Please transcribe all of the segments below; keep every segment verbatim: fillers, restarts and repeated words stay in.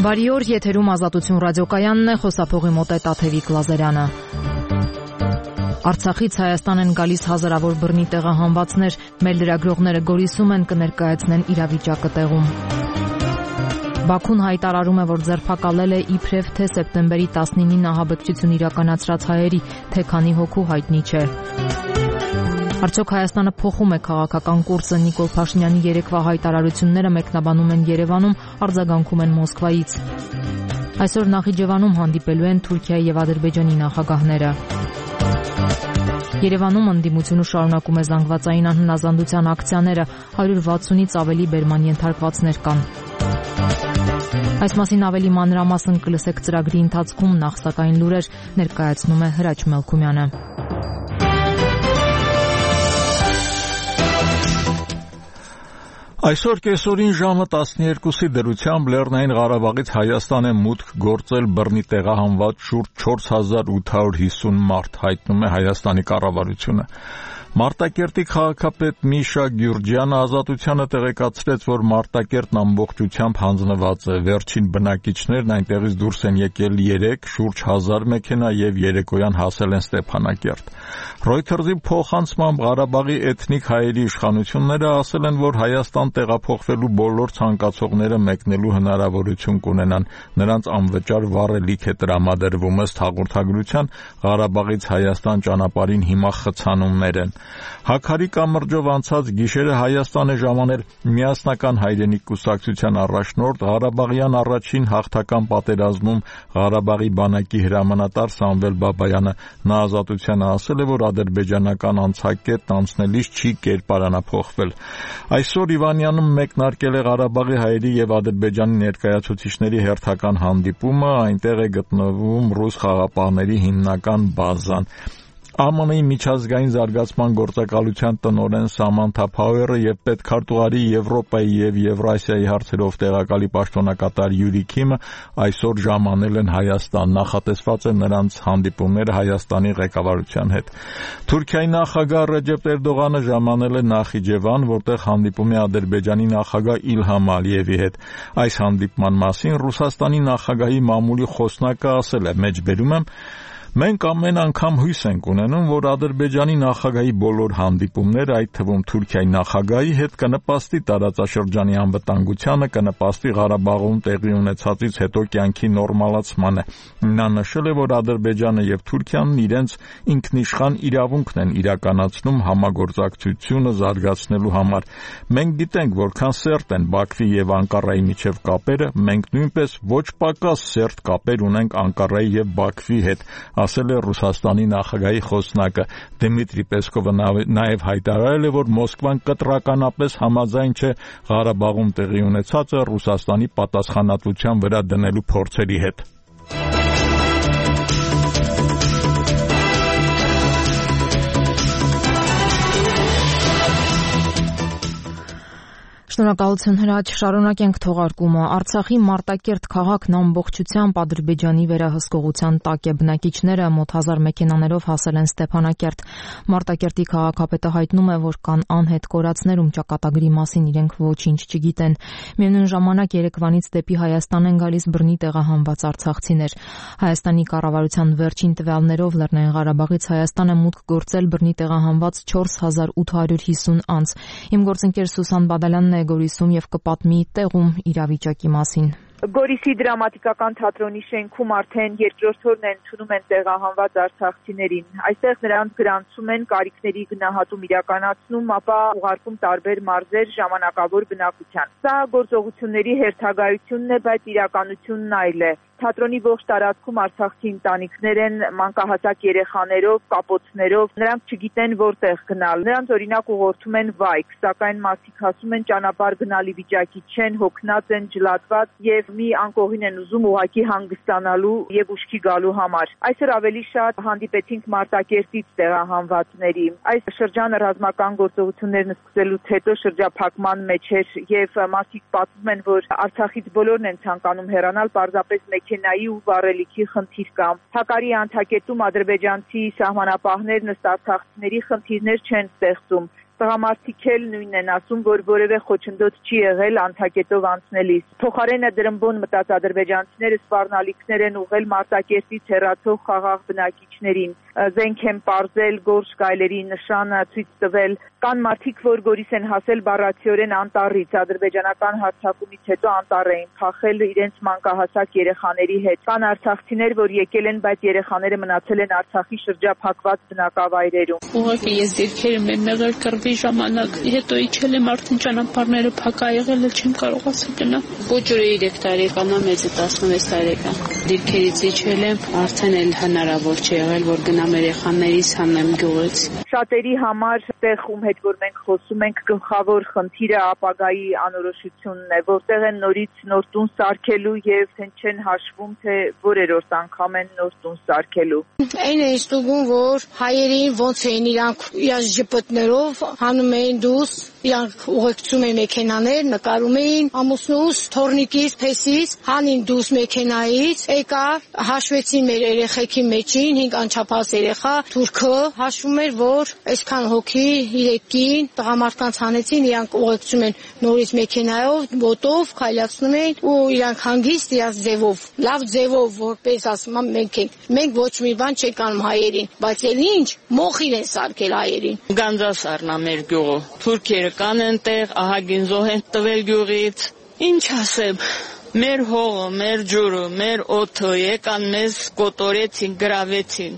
Բարի օր, եթերում Ազատություն ռադիոկայանն է, խոսափողի մոտ է Տաթևիկ Լազարյանը։ Արցախից Հայաստան են գալիս հազարավոր բռնի տեղահանվածներ, մեր լրագրողները Գորիսում են կներկայացնեն իրավիճակը տեղում։ Բաքուն հայտարարում է, որ ձերբակալել է իբրև թե սեպտեմբերի տասնինին ահաբեկչություն իրականացրած հայերի, թե քանի հոգու հայտնի չէ։ Արդյոք Հայաստանը փոխում է քաղաքական կուրսը, Նիկոլ Փաշինյանի երեկվա հայտարարությունները մեկնաբանում են Երևանում, արձագանքում են Մոսկվայից։ Այսօր Նախիջևանում հանդիպելու են Թուրքիայի եւ Ադրբեջանի նախագահները։ Երևանում ընդդիմությունը շարունակում է զանգվածային անհնազանդության ակցիաները, հարյուր վաթսունից ավելի բերման ենթարկվածներ կան։ Այս մասին ավելի մանրամասն կլսեք ծրագրի ընթացքում, նախ սակայն լուրեր ներկայացնում է Հրաչ Մելքումյանը։ Այսօր կեսօրին ժամը տասներկուսի դրությամբ Լեռնային Ղարաբաղից Հայաստան է մուտք գործել բռնի տեղահանված շուրջ չորս հազար ութ հարյուր հիսուն մարդ, հայտնում է Հայաստանի կառավարությունը։ Մարտակերտի քաղաքապետ Միշա Գյուրջյանը Ազատությանը տեղեկացրեց, որ Մարտակերտն ամբողջությամբ հանձնված է։ Վերջին բնակիչներն այնտեղից դուրս են եկել երեք, շուրջ հազար մեքենա եւ երեկոյան հասել են Ստեփանակերտ։ Reuters-ի փոխանցմամբ Ղարաբաղի էթնիկ հայերի իշխանությունները ասել են, որ Հայաստան տեղափոխվելու բոլոր ցանկացողները մեկնելու հնարավորություն կունենան։ Նրանց անվճար վառելիք է տրամադրվում ըստ հաղորդագրության Ղարաբաղից Հայաստան ճանապարհին հիմա խցանումներ են։ Հաքարի կամրջով անցած գիշերը Հայաստան է ժամանել Միասնական հայրենիք կուսակցության առաջնորդ Ղարաբաղյան առաջին հաղթական պատերազմում Ղարաբաղի բանակի հրամանատար Սամվել Բաբայանը։ Նա Ազատությանը ասել է, որ ադրբեջանական անցակետն անցնելիս չի կերպարանափոխվել։ Այսօր Իվանյանում մեկնարկել է Ղարաբաղի հայերի եւ Ադրբեջանի ներկայացուցիչների հերթական հանդիպումը, այնտեղ է գտնվում ռուս խաղապահների հիմնական բազան։ Է մ ն-ի միջազգային զարգացման գործակալության տնօրեն Սամանթա Փաուերը եւ պետքարտուղարի Եվրոպայի եւ Եվրասիայի հարցերով տեղակալի պաշտոնակատար Յուրի Քիմը այսօր ժամանել են Հայաստան։ Նախատեսված է նրանց հանդիպումները Հայաստանի ղեկավարության հետ։ Թուրքիայի նախագահ Ռեջեփ Էրդողանը ժամանել է Նախիջևան, որտեղ հանդիպում է Ադրբեջանի նախագահ Իլհամ Ալիևի հետ։ Այս հանդիպման մասին Ռուսաստանի նախագահի մամուլի խոսնակը ասել է. «Մեջբերում եմ Մենք ամեն անգամ հույս ենք ունենում, որ Ադրբեջանի նախագահի բոլոր հանդիպումները, այդ թվում Թուրքիայի նախագահի հետ, կնպաստի տարածաշրջանի անվտանգությանը, կնպաստի Ղարաբաղում տեղի ունեցածից հետո կյանքի նորմալացմանը»։ Նա նշել է, որ Ադրբեջանը եւ Թուրքիան իրենց ինքնիշխան իրավունքն են իրականացնում համագործակցությունը զարգացնելու համար։ Մենք գիտենք, որքան սերտ են Բաքվի եւ Անկարայի միջև կապերը, մենք նույնպես ոչ պակաս սերտ կապեր ունենք Անկարայի եւ Բաքվի հետ, ասել է Ռուսաստանի նախագահի խոսնակը։ Դմիտրի Պեսկովը նաև հայտարարել է, որ Մոսկվան կտրականապես համաձայն չէ Ղարաբաղում տեղի ունեցածը Ռուսաստանի պատասխանատվության վրա դնելու փորձերի հետ։ Շնորհակալություն Հրաչ, շարունակենք թողարկումը։ Արցախի Մարտակերտ քաղաքն ամբողջությամբ Ադրբեջանի վերահսկողության տակ է։ Բնակիչները մոտ հազար մեքենաներով հասել են Ստեփանակերտ։ Մարտակերտի քաղաքապետը հայտնում է, որ կան անհետ կորածներ, ում ճակատագրի մասին իրենք ոչինչ չգիտեն։ Միևնույն ժամանակ Երևանից դեպի Հայաստան են գալիս բռնի տեղահանված արցախցիներ։ Հայաստանի կառավարության վերջին տվյալներով Լեռնային Ղարաբաղից Հայաստան է մուտք գործել բռնի տեղահանված չորս հազար ութ հարյուր հիսուն անձ։ Իմ գործընկեր Սուսան Բադալյանն է Գորիսում եւ կպատմի տեղում իրավիճակի մասին։ Գորիսի դրամատիկական թատրոնի շենքում արդեն երկրորդ օրն են ընդունում են տեղահանված արցախցիներին։ Այստեղ նրանց գրանցում են, կարիքների գնահատում իրականացնում, ապա ուղարկում տարբեր մարզեր ժամանակավոր բնակության։ Սա գործողությունների հերթագայությունն է, բայց իրականությունն այլ է։ Թատրոնի ողջ տարածքում արցախցի ընտանիքներ են մանկահասակ երեխաներով, կապոցներով, նրանք չգիտեն որտեղ գնալ։ Նրանց օրինակ ուղղորդում են վայք, սակայն մարդիկ ասում են ճանապարհ գնալի վիճակի չեն, հոգնած են, ջլատված եւ մի անկողին են ուզում ուղակի հանգստանալու եւ ուշքի գալու համար։ Այսօր ավելի շատ հանդիպեցինք Մարտակերտից տեղահանվածների։ Այս շրջանը ռազմական գործողություններն սկսելուց հետո շրջափակման մեջ էր եւ մարդիկ պատմում են, որ Արցախից բոլորն են ցանկանում հեռանալ, պարզապես մեքենայի ու վառելիքի խնդիր կա։ Հակարի անցակետում ադրբեջանցի սահմանապահներն ըստ արցախցիների խնդիրներ չեն ստեղծում։ Տղամարդիկ էլ նույնն են ասում, որ որևէ խոչընդոտ չի եղել անթակետով անցնելիս։ Փոխարենը դրմբոն մտած ադրբեջանցիները սպառնալիքներ են ուղղել Մարտակերտից հեռացող խաղաղ բնակիչներին։ Զենք են պարզել, գորշ գայլերի նշանը ցույց տվել։ Կան մարդիկ, որ Գորիս են հասել բառացիորեն անտառից, ադրբեջանական հարձակումից հետո անտառ էին փախել իրենց մանկահասակ երեխաների հետ։ Կան արցախցիներ, որ եկել են, բայց երեխաները մնացել են Արցախի շրջափակված բնակավայրերում։ Ուղղակի ես դիրքերը եմ եղել կռվի ժամանակ, հետո իջել եմ արդեն ճանապարհները փակա եղել, չեմ կարող ասել գնա։ Կոճուրը երեք տարեկան է, մեծը տասնվեց տարեկան։ Դիրքերից իջել եմ, արդեն էլ հնարավոր չի եղել, որ գնամ երեխաներից հանեմ գյուղից։ Շատերի համար տեղ ում հետ որ մենք խոսում ենք գլխավոր խնդիրը ապագայի անորոշությունն է, որտեղ են նորից նոր տուն սարքելու եւ թե չեն հաշվում, թե որերորդ անգամ են նոր տուն սարքելու։ Այն է ստուգում, որ հայերին ոնց էին իրանք իրաց ժպտներով հանում էին դուրս, իրանք ուղեկցում էին մեքենաներ, նկարում էին ամուսնուս, թորնիկից, փեսից, հանին դուրս մեքենայից, եկա հաշվեցին մեր երեխեքի մեջին, հինգ անչափահաս երեխա, թուրքը հաշվում էր, որ այսքան հոգի իրեկին տղամարդկանց հանեցին, իրանք ուղեկցում են նորից մեքենայով, բոտով քայլացնում էին ու իրանք հանգիստ իրաց ձևով, լավ ձևով, որպես ասում եմ մենք ենք, մենք ոչ մի բան չենք անում հայերին, բայց էլ ինչ մոխիր են սարքել հայերին։ Գանձասարն է մեր գյուղը, թուրքերը կան այնտեղ, ահագին զոհ են տվել գյուղից, ինչ ասեմ։ Մեր հողը, մեր ջուրը, մեր օդը եկան մեզ կոտորեցին, գրավեցին։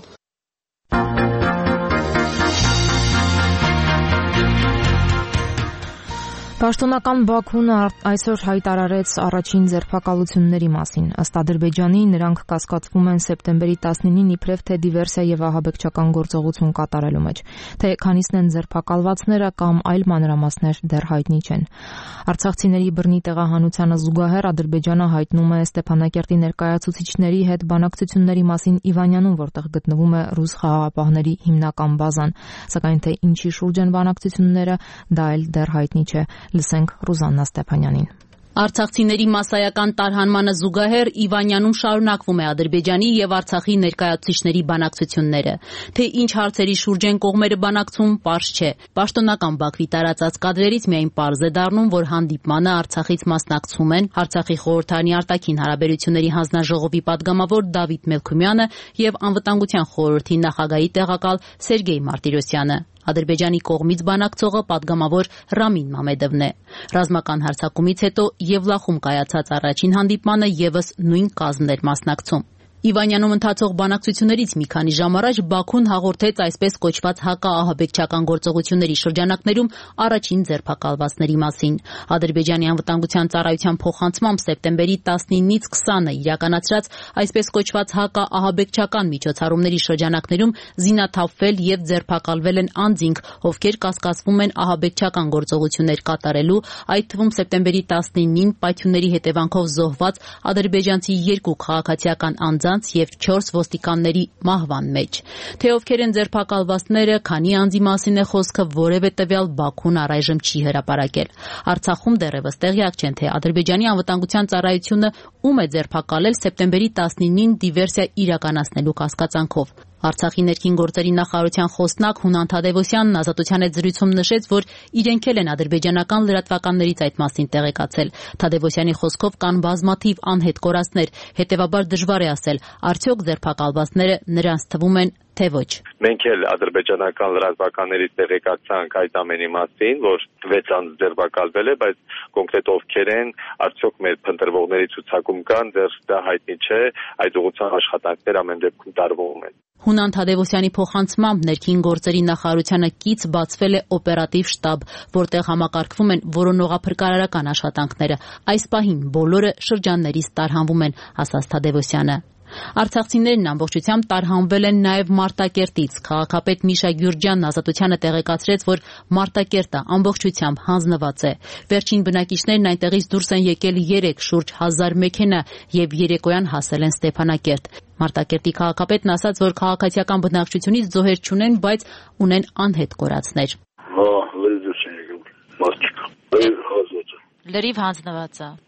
Պաշտոնական Բաքուն այսօր հայտարարեց առաջին ձերբակալությունների մասին։ Ըստ Ադրբեջանի նրանք կասկածվում են սեպտեմբերի տասնինին իբրև թե դիվերսիա եւ ահաբեկչական գործողություն կատարելու մեջ։ Թե քանիսն են ձերբակալվածները կամ այլ մանրամասներ դեռ հայտնի չեն։ Արցախցիների բռնի տեղահանությանը զուգահեռ Ադրբեջանը հայտնում է Ստեփանակերտի ներկայացուցիչների հետ բանակցությունների մասին Իվանյանում, որտեղ գտնվում է ռուս խաղաղապահների հիմնական բազան, սակայն թե ինչի շուրջ են բանակցությունները, դա էլ դեռ հայտնի չէ։ Լսենք Ռուզաննա Ստեփանյանին։ Արցախցիների մասսայական տարհանմանը զուգահեռ Իվանյանում շարունակվում է Ադրբեջանի եւ Արցախի ներկայացուցիչների բանակցությունները։ Թե ինչ հարցերի շուրջ են կողմերը բանակցում, պարզ չէ։ Պաշտոնական Բաքվի տարածած կադրերից միայն պարզ է դառնում, որ հանդիպմանը Արցախից մասնակցում են Արցախի խորհրդարանի արտաքին հարաբերությունների հանձնաժողովի падգամավոր Դավիթ Մելքումյանը եւ Անվտանգության խորհրդի նախագահի տեղակալ Սերգեյ Մարտիրոսյանը։ Ադրբեջանի կողմից բանակցողը падգամավոր Ռամին Մամեդովն է։ Ռազմական հարձակումից հետո Եվլախում կայացած առաջին հանդիպմանը եւս նույն կազմն էր մասնակցում։ Իվանյանում ընթացող բանակցություններից մի քանի ժամ առաջ Բաքուն հաղորդեց այսպես կոչված հակաահաբեկչական գործողությունների շրջանակներում առաջին ձերբակալվածների մասին։ Ադրբեջանի անվտանգության ծառայության փոխանցմամբ սեպտեմբերի տասնինից քսանը իրականացրած այսպես կոչված հակաահաբեկչական միջոցառումների շրջանակներում զինաթափվել եւ ձերբակալվել են անձինք, ովքեր կասկածվում են ահաբեկչական գործողություններ կատարելու, այդ թվում սեպտեմբերի տասնինին պայթյունների հետևանքով զոհված ադրբեջանցի երկու քաղաքացիական անձանց եւ չորս ոստիկանների մահվան մեջ։ Թե ովքեր են ձերբակալվածները, քանի անձի մասին է խոսքը, որևէ տվյալ Բաքուն առայժմ չի հրապարակել։ Արցախում դեռևս տեղյակ չեն, թե Ադրբեջանի անվտանգության ծառայությունը ում է ձերբակալել սեպտեմբերի տասնինին դիվերսիա իրականացնելու կասկածանքով։ Արցախի ներքին գործերի նախարարության խոսնակ Հունան Թադևոսյանն Ազատության հետ զրույցում նշեց, որ իրենք էլ են ադրբեջանական լրատվականներից այդ մասին տեղեկացել։ Թադևոսյանի խոսքով կան բազմաթիվ անհետ կորածներ, հետևաբար դժվար է ասել, արդյոք ձերբակալվածները նրանց թվում են, թե ոչ։ Մենք էլ ադրբեջանական լրատվականներից տեղեկացանք այդ ամենի մասին, որ վեց անձ ձերբակալվել է, բայց կոնկրետ ովքեր են, արդյոք մեր փնտրվողների ցուցակում կան, դեռ դա հայտնի չէ, այդ ուղղությամբ աշխատանքներ ամեն դեպքում տարվում են։ Հունան Թադևոսյանի փոխանցմամբ ներքին գործերի նախարարությանը կից բացվել է օպերատիվ շտաբ, որտեղ համակարգվում են որոնողափրկարարական աշխատանքները։ Այս պահին բոլորը շրջաններից տարհանվում են, ասաց Թադևոսյանը։ Արցախցիներն ամբողջությամբ տարհանվել են նաև Մարտակերտից։ Քաղաքապետ Միշա Գյուրջյանն Ազատությանը տեղեկացրեց, որ Մարտակերտը ամբողջությամբ հանձնված է։ Վերջին բնակիչներն այնտեղից դուրս են եկել երեք, շուրջ հազար մեքենա եւ երեկոյան հասել են Ստեփանակերտ։ Մարտակերտի քաղաքապետն ասաց, որ քաղաքացիական բնակչությունից զոհեր չունեն, բայց ունեն անհետ կորածներ։ Հա, լրիվ դուրս են եկել մարդիկ։ Լրիվ հանձնված է։ Լրիվ հանձնված է։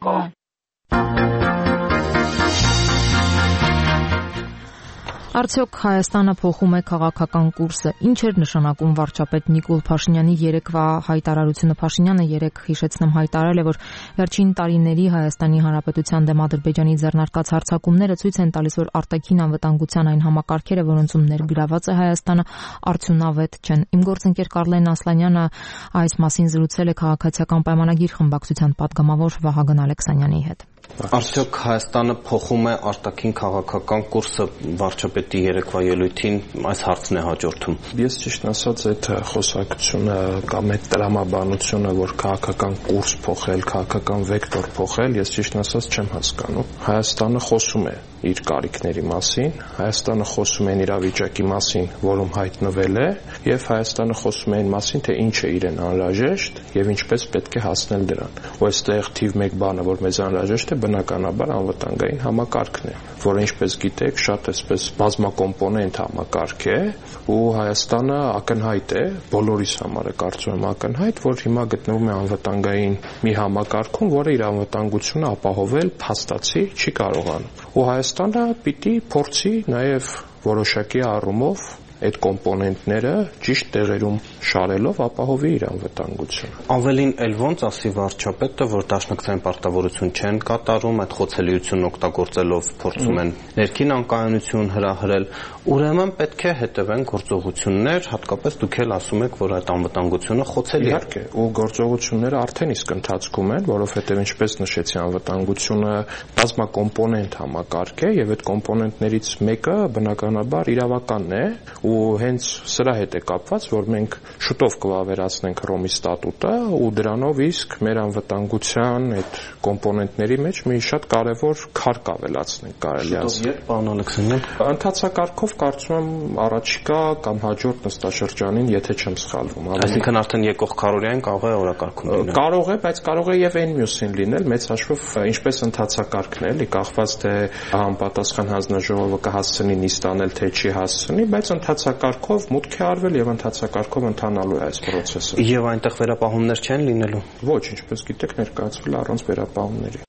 Արդյոք Հայաստանը փոխում է քաղաքական կուրսը։ Ինչ էր նշանակում վարչապետ Նիկոլ Փաշինյանի երեկվա հայտարարությունը։ Փաշինյանը երեկ, հիշեցնեմ, հայտարարել է, որ վերջին տարիների Հայաստանի Հանրապետության դեմ Ադրբեջանի ձեռնարկած հարձակումները ցույց են տալիս, որ արտաքին անվտանգության այն համակարգերը, որոնցում ներգրաված է Հայաստանը, արդյունավետ չեն։ Իմ գործընկեր Կարլեն Ասլանյանը այս մասին զրուցել է քաղաքացիական պայմանագիր խմբակցության падգամավոր Վահագն Ալեքսանյանի հետ։ Արդյոք Հայաստանը փոխում է արտաքին քաղաքական կուրսը վարչապետի երեկվա ելույթին, այս հարցն է հաջորդում։ Ես ճիշտ ասած այդ խոսակցությունը կամ այդ տրամաբանությունը, որ քաղաքական կուրս փոխել, քաղաքական վեկտոր փոխել, ես ճիշտ ասած չեմ հասկանում։ Հայաստանը խոսում է իր կարիքների մասին, Հայաստանը խոսում է իրավիճակի մասին, որում հայտնվել է, եւ Հայաստանը խոսում է այն մասին, թե ինչ է իրեն անհրաժեշտ եւ ինչպես պետք է հասնել դրան։ Ու այստեղ թիվ մեկ բանը, որ մեզ անհրաժեշտ է, բնականաբար անվտանգային համակարգն է, որը ինչպես գիտեք, շատ էսպես բազմակոմպոնենտ համակարգ է, ու Հայաստանը ակնհայտ է, բոլորիս համար է կարծում եմ ակնհայտ, որ հիմա գտնվում է անվտանգային մի համակարգում, որը իր անվտանգությունը ապահովել փաստացի չի կարողանում։ Ու Հայաստանը պիտի փորձի նաև որոշակի առումով այդ կոմպոնենտները ճիշտ տեղերում շարելով ապահովի իր անվտանգությունը։ Ավելին էլ ոնց ասի վարչապետը, որ դաշնակցային պարտավորություն չեն կատարում, այդ խոցելիությունն օգտագործելով փորձում են ներքին անկայունություն հրահրել, ուրեմն պետք է հետևեն գործողություններ, հատկապես դուք էլ ասում եք, որ այդ անվտանգությունը խոցելի է։ Իհարկե, ու գործողությունները արդեն իսկ ընթացքում են, որովհետև ինչպես նշեցի, անվտանգությունը բազմակոմպոնենտ համակարգ է եւ այդ կոմպոնենտներից մեկը բնականաբար իրավականն է, ու հենց սրա հետ է կապված, որ մենք շուտով կվավերացնենք Հռոմի ստատուտը ու դրանով իսկ մեր անվտանգության այդ կոմպոնենտների մեջ մի շատ կարևոր քար կավելացնենք, կարելի է ասել։ Երբ, պարոն Ալեքսանյան, ընթացակարգով կարծում եմ առաջիկա կամ հաջորդ նստաշրջանին, եթե չեմ սխալվում։ Այսինքն արդեն եկող քարորիային կարող է օրակարգում լինել։ Կարող է, բայց կարող է եւ այն մյուսին լինել, մեծ հաշվով ինչպես ընթացակարգն է, էլի կախված թե համապատասխան հանձնաժողովը կհասցնի նիստ անել, թե չի հասցնի, բայց ընթացակարգով մուտք է արվել եւ ընթացակարգով ընթանալու է այս process-ը։ Եվ այնտեղ վերապահումներ չեն լինելու։ Ոչ, ինչպես գիտեք, ներկայացվել առանց վերապահումների։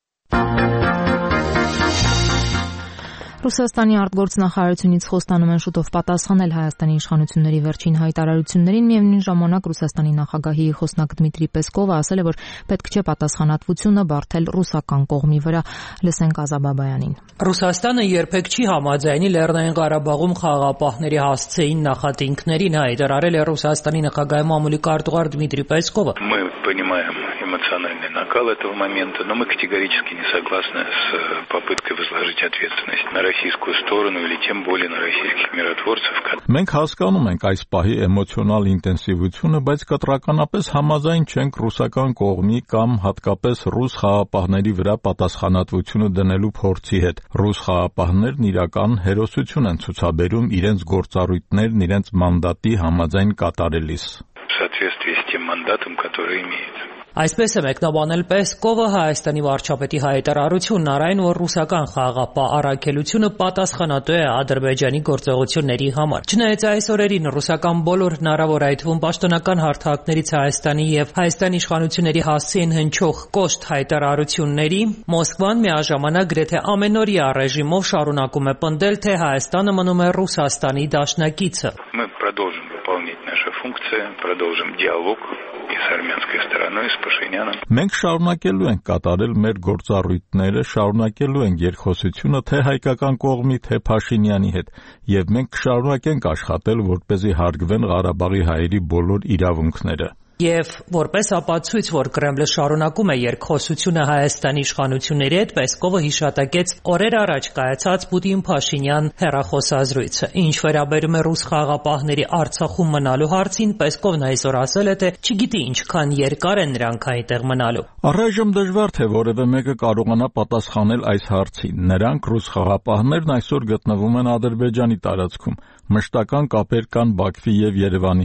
Ռուսաստանի արտգործնախարարությունից խոստանում են շուտով պատասխանել Հայաստանի իշխանությունների վերջին հայտարարություններին, միևնույն ժամանակ Ռուսաստանի նախագահի խոսնակ Դմիտրի Պեսկովը ասել է, որ պետք չէ պատասխանատվությունը բարթել ռուսական կողմի վրա։ Լսենք Ազաբաբայանին։ Ռուսաստանը երբեք չի համաձայնի Լեռնային Ղարաբաղում խաղաղապահների հասցեին նախատինքներին, հայտարարել է Ռուսաստանի նախագահի մամուլի քարտուղար Դմիտրի Պեսկովը։ Мы понимаем эмоциональный накал этого момента, но мы категорически не согласны с попыткой возложить ответственность на российскую сторону или тем более на российских миротворцев. Մենք հասկանում ենք այս պահի էմոցիոնալ ինտենսիվությունը, բայց կտրականապես համաձայն չենք ռուսական կողմի կամ հատկապես ռուս խաղաղապահների վրա պատասխանատվությունը դնելու փորձի հետ։ Ռուս խաղաղապահներն իրական հերոսություն են ցուցաբերում իրենց գործառույթներն իրենց մանդատի համաձայն կատարելիս։ В соответствии с тем мандатом, который имеет. Այսպես է մեկնաբանել Պեսկովը Հայաստանի վարչապետի հայտարարությունն առայն, որ ռուսական խաղաղապահ առաքելությունը պատասխանատու է Ադրբեջանի գործողությունների համար։ Չնայած այս օրերին ռուսական բոլոր հնարավոր այդ թվում պաշտոնական հարթակներից Հայաստանի եւ Հայաստանի իշխանությունների հասցեին հնչող կոշտ հայտարարությունների, Մոսկվան միաժամանակ գրեթե ամենօրյա ռեժիմով շարունակում է պնդել, թե Հայաստանը մնում է Ռուսաստանի դաշնակիցը։ Мы продолжим выполнять наши функции, продолжим диалог с армянской стороной, с Пашиняном. Մենք շարունակելու ենք կատարել մեր գործառույթները, շարունակելու ենք երկխոսությունը թե հայկական կողմի, թե Փաշինյանի հետ, եւ մենք կշարունակենք աշխատել, որպեսզի հարգվեն Ղարաբաղի հայերի բոլոր իրավունքները։ Եվ որպես ապացույց, որ Կրեմլը շարունակում է երկխոսությունը Հայաստանի իշխանությունների հետ, Պեսկովը հիշատակեց օրեր առաջ կայացած Պուտին-Փաշինյան հեռախոսազրույցը։ Ինչ վերաբերում է ռուս խաղաղապահների Արցախում մնալու հարցին, Պեսկովն այսօր ասել է, թե չգիտի ինչքան երկար են նրանք այնտեղ մնալու։ Առայժմ դժվար թե որևէ մեկը կարողանա պատասխանել այս հարցին։ Նրանք ռուս խաղաղապահներն այսօր գտնվում են Ադրբեջանի տարածքում։ Մշտական կապեր կան Բաքվի եւ Երևանի հետ։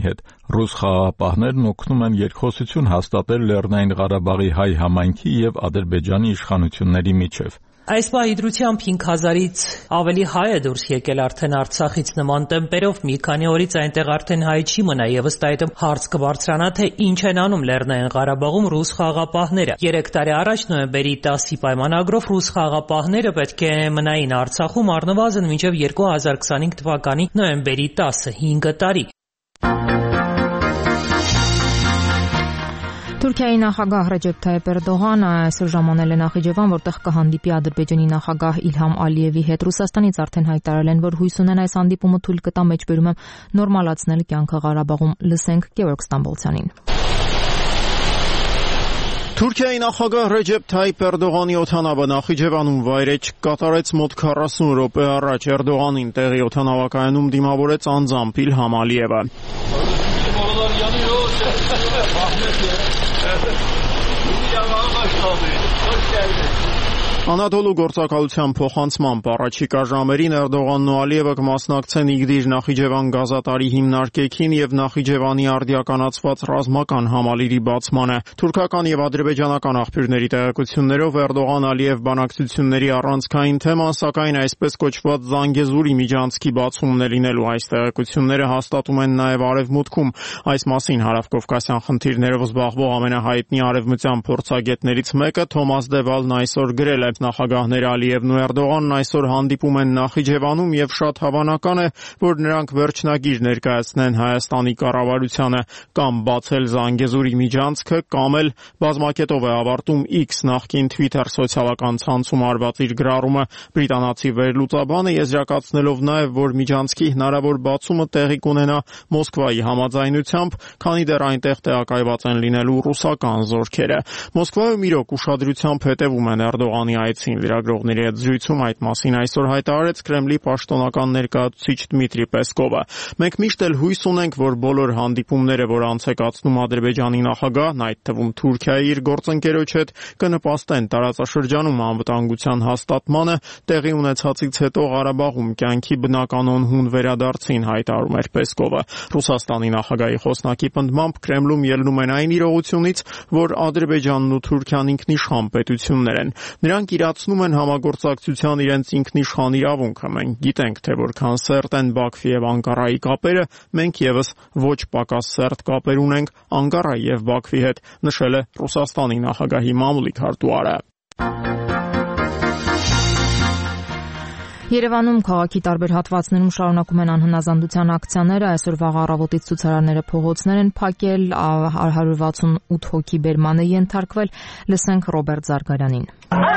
Ռուս խաղաղապահներն օգնում են երկխոսություն հաստատել Լեռնային Ղարաբաղի հայ համայնքի եւ Ադրբեջանի իշխանությունների միջև։ Այս պահի դրությամբ հինգ հազարից ավելի հայ է դուրս եկել արդեն Արցախից նման տեմպերով, մի քանի օրից այնտեղ արդեն հայ չի մնա եւ ըստ այդմ հարց կբարձրանա, թե ինչ են անում Լեռնային Ղարաբաղում ռուս խաղաղապահները։ Երեք տարի առաջ նոյեմբերի տասի պայմանագրով ռուս խաղաղապահները պետք է մնային Արցախում առնվազն մինչեւ երկու հազար քսանհինգ թվականի նոյեմբերի տասը, հինգ տարի։ Թուրքիայի նախագահ Ռեջեփ Թայիփ Էրդողանը այսօր ժամանել է Նախիջևան, որտեղ կհանդիպի Ադրբեջանի նախագահ Իլհամ Ալիևի հետ։ Ռուսաստանից արդեն հայտարարել են, որ հույս ունեն այս հանդիպումը թույլ կտա մեջբերումը նորմալացնել կյանքը Ղարաբաղում։ Լսենք Գևորգ Ստամբոլցյանին։ Թուրքիայի նախագահ Ռեջեփ Թայիփ Էրդողանի օդանավը Նախիջևանում վայրէջք կատարեց մոտ քառասուն րոպե առաջ։ Էրդողանին տեղի օդանավակայանում դիմավորեց անձամբ Իլհամ Ալիևը։ Անադոլու գործակալության փոխանցմամբ առաջիկա ժամերին Էրդողանն ու Ալիևը կմասնակցեն Իգդիր Նախիջևան գազատարի հիմնարկեքին եւ Նախիջևանի արդիականացված ռազմական համալիրի բացմանը։ Թուրքական եւ ադրբեջանական աղբյուրների տեղեկություններով Էրդողան-Ալիև բանակցությունների առանցքային թեման, սակայն այսպես կոչված Զանգեզուրի միջանցքի բացումն է լինելու։ Այս տեղեկությունները հաստատում են նաեւ Արևմուտքում։ Այս մասին հարավկովկասյան խնդիրներով զբաղվող ամենահայտնի արևմտյան փորձագետներից մեկը Թոմաս Դևալն այսօր գրել է. Նախագահները Ալիևն ու Էրդողանն այսօր հանդիպում են Նախիջևանում եւ շատ հավանական է, որ նրանք վերջնագիր ներկայացնեն Հայաստանի կառավարությանը կամ բացել Զանգեզուրի միջանցքը, կամ էլ բազմակետով է ավարտում X նախկին Twitter սոցիալական ցանցում արված իր գրառումը։ Բրիտանացի վերլուծաբանը եզրակացնելով նաեւ, որ միջանցքի հնարավոր բացումը տեղի կունենա Մոսկվայի համաձայնությամբ, քանի դեռ այնտեղ տեղակայված են լինելու ռուսական զորքերը։ Մոսկվայում իրոք ուշադրությամբ հետևում են Էրդողանի այցին։ Լրագրողների հետ զրույցում այդ մասին այսօր հայտարարեց Կրեմլի պաշտոնական ներկայացուցիչ Դմիտրի Պեսկովը։ Մենք միշտ էլ հույս ունենք, որ բոլոր հանդիպումները, որ անց է կացնում Ադրբեջանի նախագահն, այդ թվում Թուրքիայի իր գործընկերոջ հետ, կնպաստեն տարածաշրջանում անվտանգության հաստատմանը, տեղի ունեցածից հետո Ղարաբաղում կյանքի բնականon հուն վերադարձին, հայտարարում էր Պեսկովը։ Ռուսաստանի նախագահի խոսնակի պնդմամբ Կրեմլում ելնում են այն իրողությունից, որ Ադրբեջանն ու Թուրքիան ինքնիշխան պետություններ են։ Նրանք իրացնում են համագործակցության իրենց ինքնիշխան իրավունքը։ Մենք գիտենք, թե որքան սերտ են Բաքվի եւ Անկարայի կապերը, մենք եւս ոչ պակաս սերտ կապեր ունենք Անկարայի եւ Բաքվի հետ, նշել է Ռուսաստանի նախագահի մամուլի քարտուղարը։ Երևանում քաղաքի տարբեր հատվածներում շարունակում են անհնազանդության ակցիաները։ Այսօր վաղ առավոտից ցուցարարները փողոցներ են փակել, հարյուր վաթսունութ հոգի բերման է ենթարկվել։ Լսենք Ռոբերտ Զարգարյանին։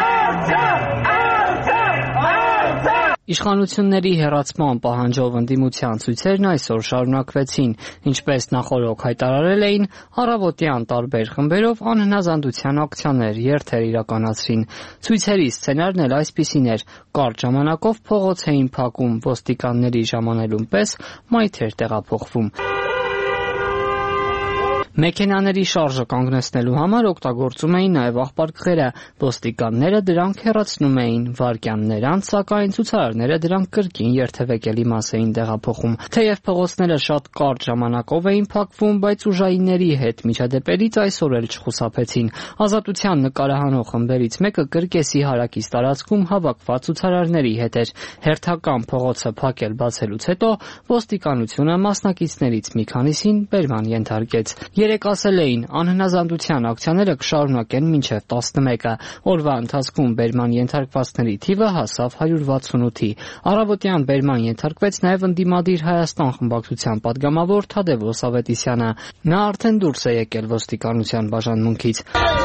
Իշխանությունների հեռացման պահանջով ընդդիմության ցույցերն այսօր շարունակվեցին, ինչպես նախօրոք հայտարարել էին, առավոտյան տարբեր խմբերով անհնազանդության ակցիաներ երթեր իրականացրին։ Ցույցերի սցենարն էլ այսպիսին էր. կարճ ժամանակով փողոց էին փակում, ոստիկանների ժամանելուն պես մայթեր տեղափոխվում։ Մեքենաների շարժը կանգնեցնելու համար օգտագործում էին նաև աղբարկղերը, ոստիկանները դրանք հեռացնում էին, վայրկյաններ անց, սակայն ցուցարարները դրանք կրկին երթևեկելի մաս էին տեղափոխում։ Թեև փողոցները շատ կարճ ժամանակով էին փակվում, բայց ուժայինների հետ միջադեպերից այսօր էլ չխուսափեցին։ Ազատության նկարահանող խմբերից մեկը կրկեսի հարակից տարածքում հավաքված ցուցարարների հետ էր։ Հերթական փողոցը փակել բացելուց հետո ոստիկանությունը մասնակիցներից մի քանիսին բերման ենթարկեց։ Երեք ասել էին, անհնազանդության ակցիաները կշարունակեն մինչև տասնմեկը։ Օրվա ընթացքում բերման ենթարկվածների թիվը հասավ հարյուր վաթսունութի։ Առավոտյան բերման ենթարկվեց նաև ընդդիմադիր Հայաստան խմբակցության падգամավոր Թադևոս Ավետիսյանը։ Նա արդեն դուրս է եկել ոստիկանության բաժանմունքից։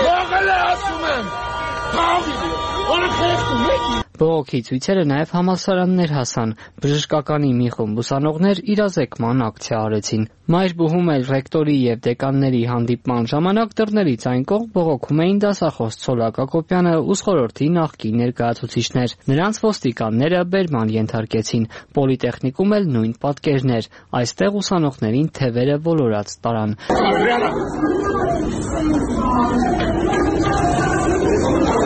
Բողոքի ցույցերը նաև համալսարաններ հասան։ Բժշկականի մի խումբ ուսանողներ իրազեկման ակցիա արեցին։ Մայրբուհում էլ ռեկտորի եւ դեկանների հանդիպման ժամանակ դռներից այն կողմ բողոքում էին դասախոս Ցոլակ Ակոպյանը ու խորհրդի նախկին ներկայացուցիչներ։ Նրանց ոստիկանները բերման ենթարկեցին։ Պոլիտեխնիկում էլ նույն պատկերներ։ Այստեղ ուսանողներին թևերը ոլորած տարան։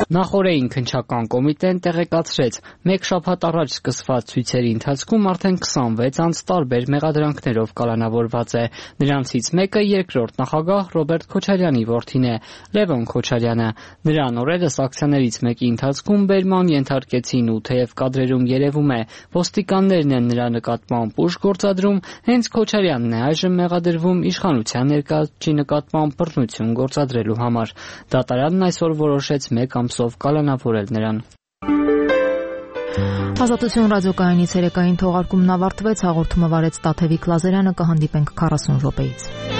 Նախորդային քննչական կոմիտեն տեղեկացրեց, մեկ շաբաթ առաջ սկսված ցույցերի ընթացքում արդեն քսանվեց անձ տարբեր մեղադրանքներով կալանավորված է։ Նրանցից մեկը երկրորդ նախագահ Ռոբերտ Քոչարյանի որդին է, Լևոն Քոչարյանը։ Նրան օրերս ակցիաներից մեկի ընթացքում բերման ենթարկեցին ու թեև կադրերում երևում է, ոստիկաններն են նրա նկատմամբ ուժ գործադրում, հենց Քոչարյանն է այժմ մեղադրվում իշխանության ներկայացուցիչի նկատմամբ բռնություն գործադրելու համար։ Դատարանն այսօր որոշեց մեկ ամսով կալանավորել նրան։ Ազատություն ռադիոկայանի ցերեկային թողարկումն ավարտվեց, հաղորդումը վարեց Տաթևիկ Լազարյանը, կհանդիպենք քառասուն րոպեից։